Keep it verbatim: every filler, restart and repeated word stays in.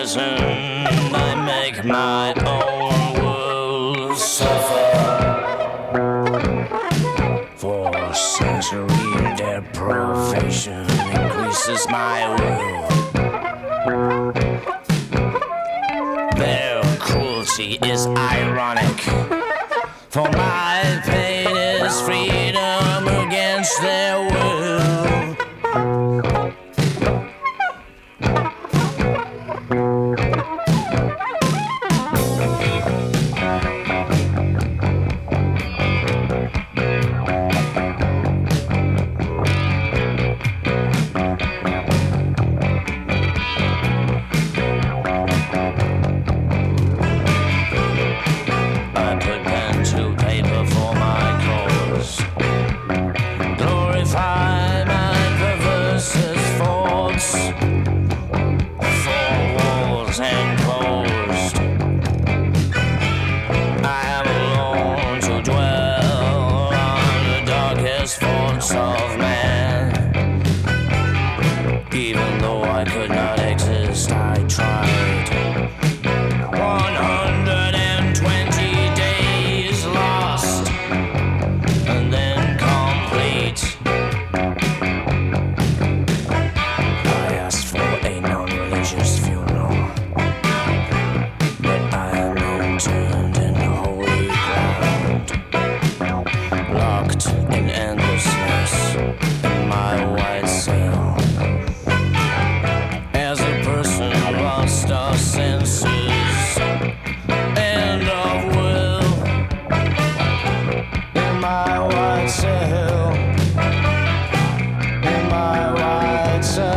prison. I make my own world suffer. For sensory deprivation increases my will. Their cruelty is ironic, for my pain is freedom against their will. Of man, even though I could not exist, I tried. one hundred twenty days lost, and then complete. I asked for a non-religious funeral, but I am interned in holy ground, locked in endlessness in my white cell. As a person lost our senses and of will, in my white cell, in my white cell.